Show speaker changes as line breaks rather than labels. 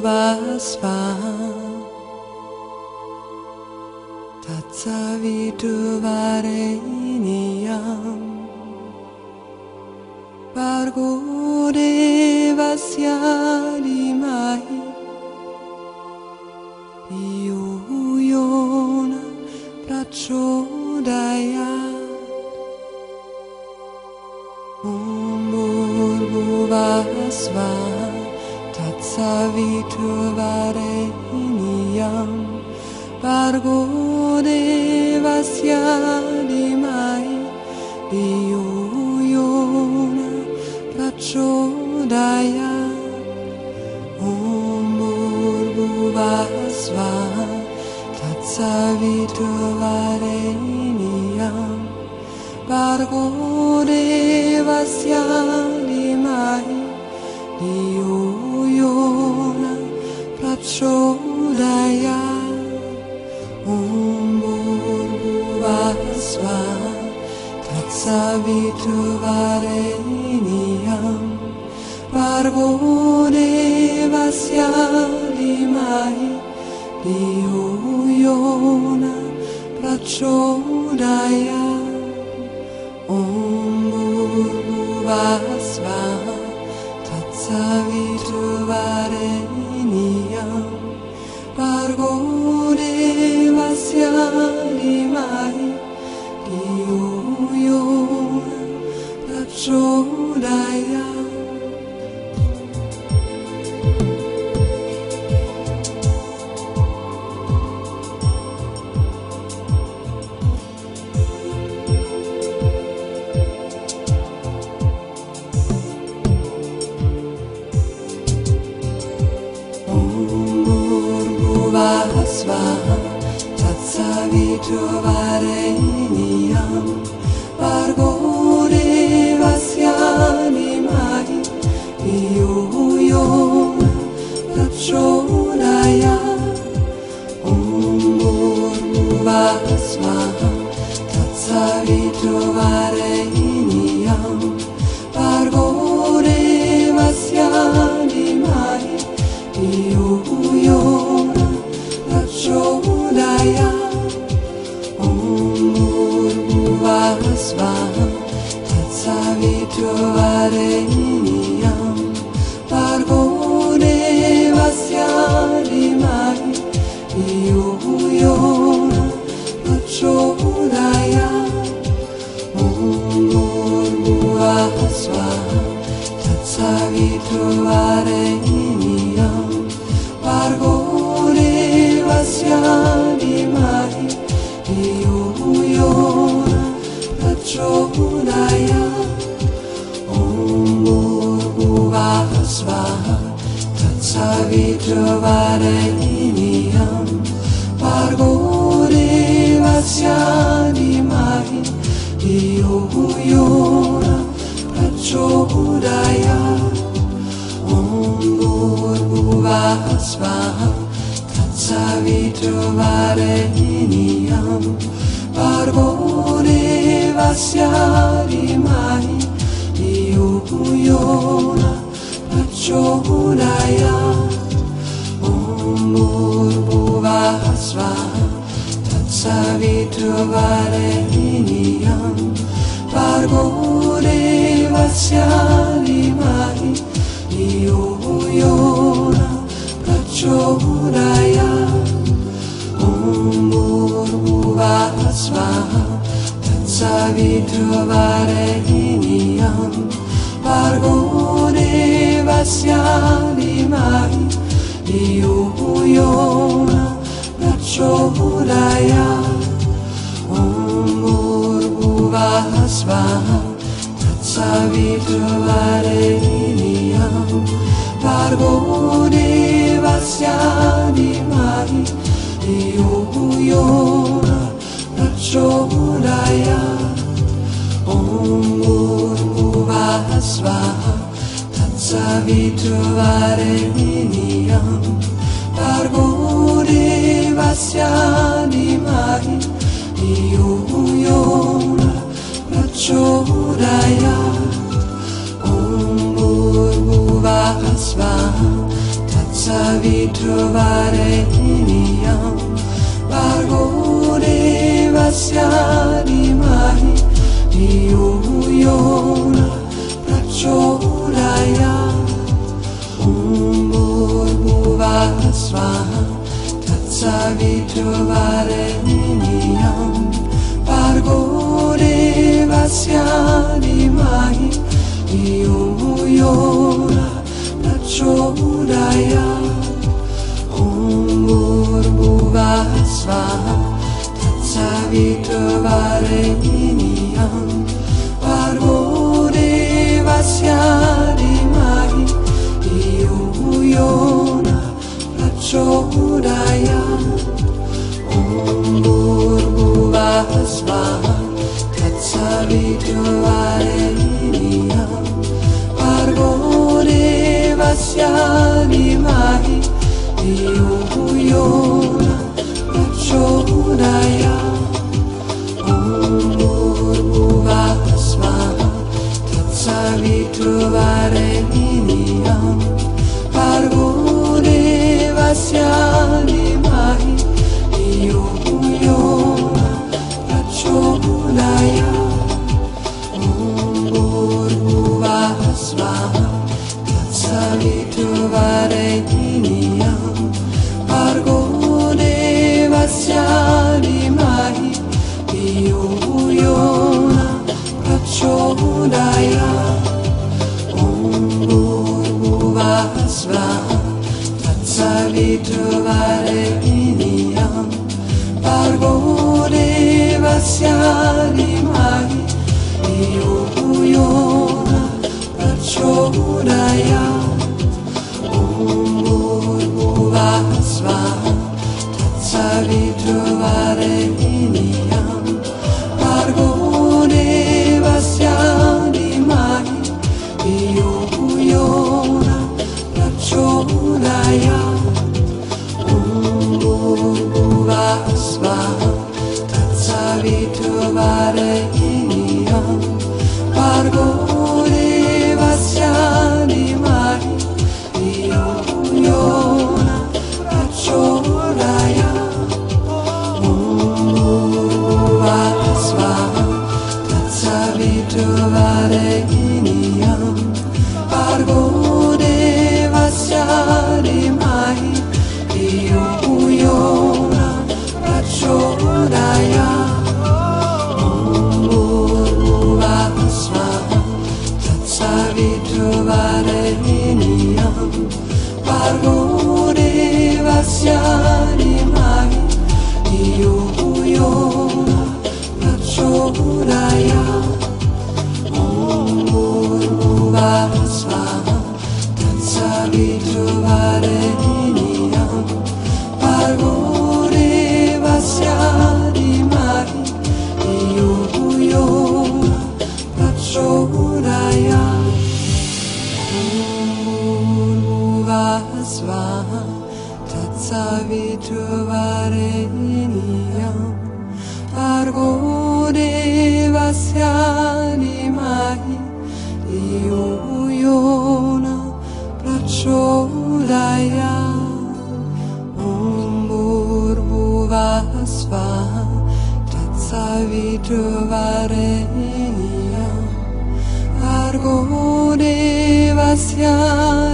Vurvasva Tatsaviturvarenyam Bhargo Devasya Dhimahi Dhiyo Yona Prachodayat Om Bhurvasva Tatsaviturvarenyam Bhargo Devasya Dhimahi Dhiyo Yona Prachodayat Om Bhurvasva Tatsaviturvarenyam Bhargo Devasya Dhimahi Dhiyo Yona Prachodayat Om Bhurvasva Tatsaviturvarenyam Bhargo Devasya Dhimahi Dhiyo Yona Prachodayat Om Bhurvasva Tatsaviturvarenyam Bhargo Devasya Dhimahi Dhiyo Yona Prachodayat Bhurvasva Tatsaviturvarenyam Bhargo Devasya Dhimahi Dhiyo Yona Prachodayat Om Bhurvasva Tatsaviturvarenyam Bhargo Devasya Dhimahi Dhiyo Yona Prachodayat Om Bhurvasva Tatsaviturvarenyam Bhargo Devasya Dhimahi Dhiyo Yona Prachodayat Om Bhurvasva Tatsaviturvarenyam Bhargo Devasya Dhimahi Dhiyo Yona Prachodayat Om Bhurvasva Tatsaviturvarenyam Bhargo Devasya Dhimahi Dhiyo Yona Prachodayat Om Bhurvasva Tatsaviturvarenyam Bhargo Devasya Dhimahi Dhiyo Yona Prachodayat Om Bhurvasva Tatsaviturvarenyam Bhargo Devasya Dhimahi Dhiyo Yona Prachodayat Om Bhurvasva Tatsaviturvarenyam Bhargo Devasya Dhimahi Dhiyo Yona Prachodayat Om Bhurvasva Tatsaviturvarenyam Bhargo Devasya Dhimahi Dhiyo Yona Prachodayat Om Bhurvasva Tatsaviturvarenyam Bhargo Devasya Dhimahi Dhiyo Yona Prachodayat Om Bhurvasva Savitrovarenyam Bhargo Devasya Dhimahi Dhiyo Yona Prachodayat Bhurvuvah Swaha Tatsavitrovarenyam Bhargo Devasya Dhimahi Dhiyo Yona Prachodayat Bhurvuvah Swaha Tatsavitrovarenyam Bhargo Devasya Dhimahi Dhiyo Yona Prachodayat Bhurvuvah Swaha Tatsavitrovarenyam Bhargo Devasya Dhimahi Dhiyo Yona Prachodayat Bhurvuvah Swaha Tatsavitrovarenyam Bhargo Devasya Dhimahi Dhiyo Yona Prachodayat Bhurvuvah Swaha Tatsavitrovarenyam Bhargo Devasya Dhimahi Dhiyo Yona Prachodayat Bhurvuvah Swaha Tatsavitrovarenyam Bhargo Devasya Dhimahi Dhiyo Yona Prachodayat Bhurvuvah Swaha Tatsavitrovarenyam Bhargo Devasya Dhimahi Dhiyo Yona Prachodayat Bhurvuvah Swaha Tatsavitrovarenyam Bhargo Devasya Dhimahi Dhiyo Yona Prachodayat Bhurvuvah Swaha Tatsavitrovarenyam Bhargo Devasya Dhimahi Dhiyo Yona Prachodayat Bhurvuvah Swaha Tatsavitrovarenyam Bhargo Devasya Dhimahi Dhiyo Yona Prachodayat Bhurvuvah Swaha Tatsavitrovarenyam Bhargo Devasya Dhimahi Dhiyo Yona Prachodayat Bhurvuvah Swaha Tatsavitrovarenyam Bhargo Devasya Dhimahi Dhiyo Yona Prachodayat Bhurvuvah Swaha Tatsavitrovarenyam Bhargo Devasya